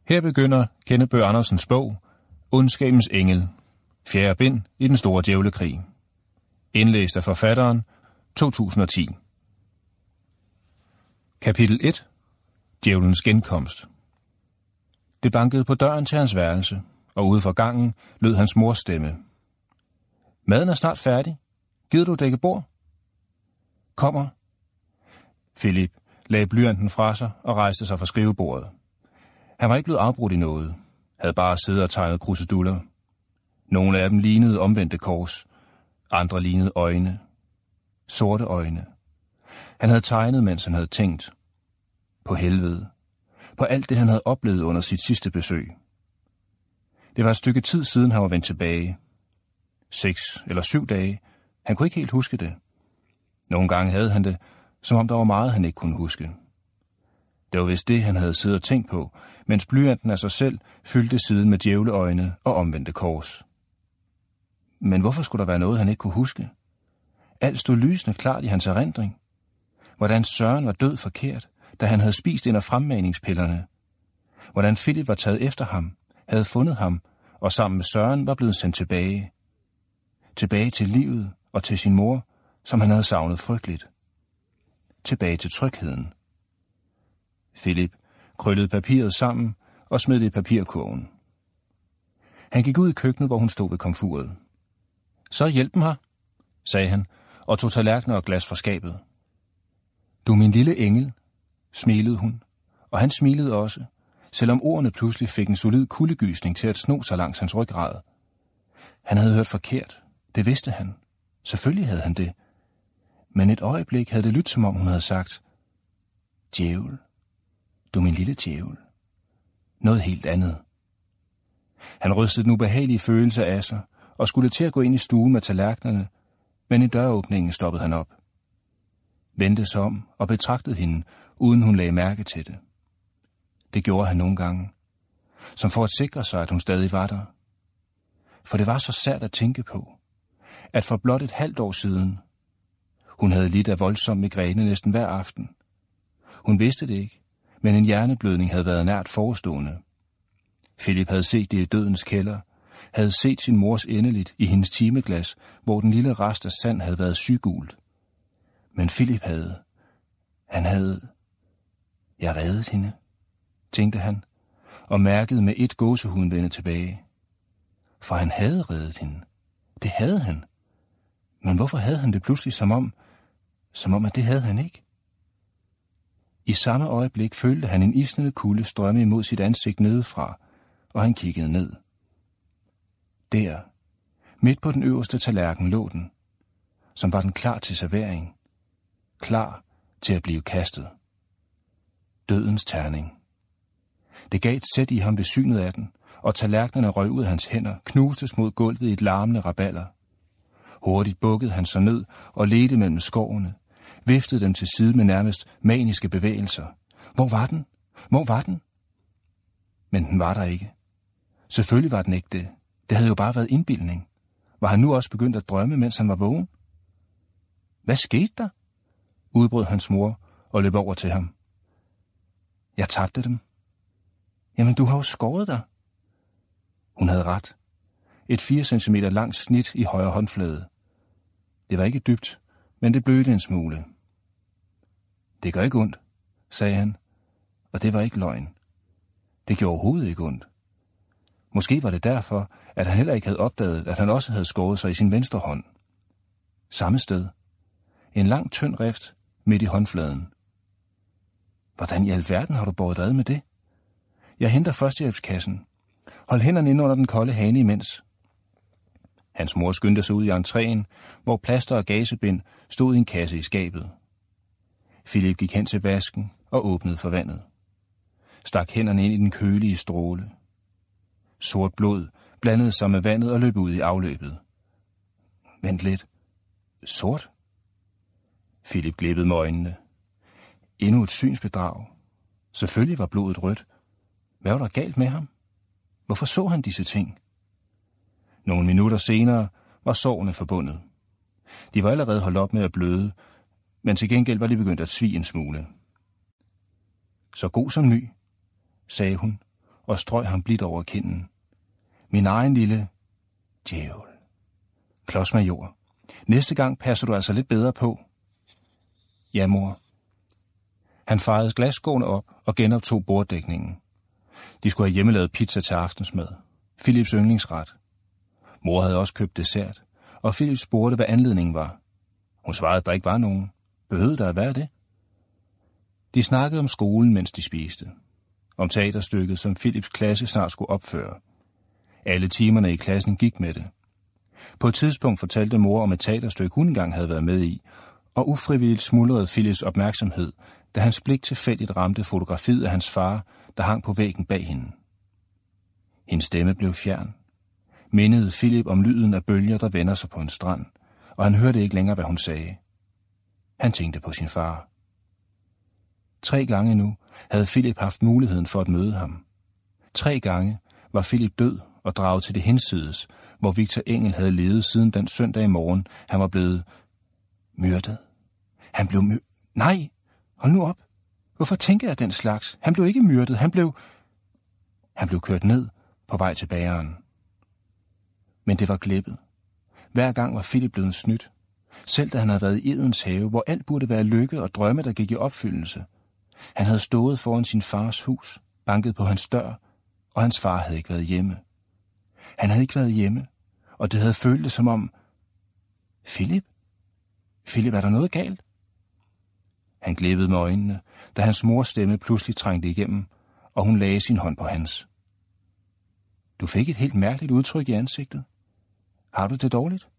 Her begynder Kenneth Bøgh Andersens bog, Ondskabens engel, 4. bind i den store djævlekrig. Indlæst af forfatteren, 2010. Kapitel 1. Djævelens genkomst. Det bankede på døren til hans værelse, og ude for gangen lød hans mors stemme. Maden er snart færdig. Gider du dække bord? Kommer. Philip lagde blyanten fra sig og rejste sig fra skrivebordet. Han var ikke blevet afbrudt i noget, havde bare siddet og tegnet kruseduller. Nogle af dem lignede omvendte kors, andre lignede øjne. Sorte øjne. Han havde tegnet, mens han havde tænkt. På helvede. På alt det, han havde oplevet under sit sidste besøg. Det var et stykke tid siden, han var vendt tilbage. 6 eller 7 dage. Han kunne ikke helt huske det. Nogle gange havde han det, som om der var meget, han ikke kunne huske. Det var vist det, han havde siddet og tænkt på, mens blyanten af sig selv fyldte siden med djævleøjne og omvendte kors. Men hvorfor skulle der være noget, han ikke kunne huske? Alt stod lysende klart i hans erindring. Hvordan Søren var død forkert, da han havde spist en af fremmaningspillerne. Hvordan Philip var taget efter ham, havde fundet ham, og sammen med Søren var blevet sendt tilbage. Tilbage til livet og til sin mor, som han havde savnet frygteligt. Tilbage til trygheden. Philip krøllede papiret sammen og smed det i papirkurven. Han gik ud i køkkenet, hvor hun stod ved komfuret. Så hjælp mig, sagde han, og tog tallerkener og glas fra skabet. Du er min lille engel, smilede hun, og han smilede også, selvom ordene pludselig fik en solid kuldegysning til at sno sig langs hans ryggrad. Han havde hørt forkert, det vidste han. Selvfølgelig havde han det. Men et øjeblik havde det lyttet, som om hun havde sagt, djævel, du er min lille djævel. Noget helt andet. Han rystede den ubehagelige følelse af sig, og skulle til at gå ind i stuen med tallerkenerne, men i døråbningen stoppede han op. Vendte sig om og betragtede hende, uden hun lagde mærke til det. Det gjorde han nogle gange, som for at sikre sig, at hun stadig var der. For det var så sært at tænke på, at for blot et halvt år siden, hun havde lidt af voldsom migræne næsten hver aften. Hun vidste det ikke, men en hjerneblødning havde været nært forestående. Philip havde set det i dødens kælder, havde set sin mors endeligt i hendes timeglas, hvor den lille rest af sand havde været sygult. Men Philip havde. Jeg reddede hende, tænkte han, og mærkede med et gåsehuden vende tilbage. For han havde reddet hende. Det havde han. Men hvorfor havde han det pludselig som om at det havde han ikke? I samme øjeblik følte han en isnende kulde strømme imod sit ansigt nedefra, og han kiggede ned. Der, midt på den øverste tallerken lå den, som var den klar til servering, klar til at blive kastet. Dødens terning. Det gav et sæt i ham ved synet af den, og tallerkenerne røg ud af hans hænder, knustes mod gulvet i et larmende rabalder. Hurtigt bukkede han sig ned og ledte mellem skårene, viftede dem til side med nærmest maniske bevægelser. Hvor var den? Hvor var den? Men den var der ikke. Selvfølgelig var den ikke det. Det havde jo bare været indbildning. Var han nu også begyndt at drømme, mens han var vågen? Hvad skete der? Udbrød hans mor og løb over til ham. Jeg tabte dem. Jamen, du har jo skåret dig. Hun havde ret. Et 4 cm langt snit i højre håndflade. Det var ikke dybt, men det blødte en smule. Det gør ikke ondt, sagde han, og det var ikke løgn. Det gjorde overhovedet ikke ondt. Måske var det derfor, at han heller ikke havde opdaget, at han også havde skåret sig i sin venstre hånd. Samme sted. En lang, tynd rift midt i håndfladen. Hvordan i alverden har du båret dig ad med det? Jeg henter førstehjælpskassen. Hold hænderne ind under den kolde hane imens. Hans mor skyndte sig ud i entréen, hvor plaster og gasebind stod i en kasse i skabet. Philip gik hen til vasken og åbnede for vandet. Stak hænderne ind i den kølige stråle. Sort blod blandede sig med vandet og løb ud i afløbet. Vent lidt. Sort? Philip glippede med øjnene. Endnu et synsbedrag. Selvfølgelig var blodet rødt. Hvad var der galt med ham? Hvorfor så han disse ting? Nogle minutter senere var sårene forbundet. De var allerede holdt op med at bløde, men til gengæld var de begyndt at svie en smule. Så god som ny, sagde hun, og strøg ham blidt over kinden. Min egen lille djævel. Klodsmajor, næste gang passer du altså lidt bedre på. Ja, mor. Han fejede glasskårene op og genoptog borddækningen. De skulle have hjemmelavet pizza til aftensmad. Philips yndlingsret. Mor havde også købt dessert, og Philip spurgte, hvad anledningen var. Hun svarede, at der ikke var nogen. Behøvede der at være det? De snakkede om skolen, mens de spiste. Om teaterstykket, som Philips klasse snart skulle opføre. Alle timerne i klassen gik med det. På et tidspunkt fortalte mor om et teaterstykke, hun engang havde været med i, og ufrivilligt smuldrede Philips opmærksomhed, da hans blik tilfældigt ramte fotografiet af hans far, der hang på væggen bag hende. Hendes stemme blev fjern. Mindede Philip om lyden af bølger, der vender sig på en strand, og han hørte ikke længere, hvad hun sagde. Han tænkte på sin far. 3 gange nu havde Philip haft muligheden for at møde ham. 3 gange var Philip død og draget til det hinsides, hvor Victor Engel havde levet siden den søndag morgen, han var blevet myrdet. Han blev Nej, hold nu op. Hvorfor tænker jeg den slags? Han blev ikke myrdet, han blev kørt ned på vej til bageren. Men det var glippet. Hver gang var Philip blevet snydt. Selv da han havde været i Edens have, hvor alt burde være lykke og drømme, der gik i opfyldelse. Han havde stået foran sin fars hus, banket på hans dør, og hans far havde ikke været hjemme. Han havde ikke været hjemme, og det havde føltes som om... Philip, er der noget galt? Han glippede med øjnene, da hans mors stemme pludselig trængte igennem, og hun lagde sin hånd på hans. Du fik et helt mærkeligt udtryk i ansigtet. Har du det dårligt?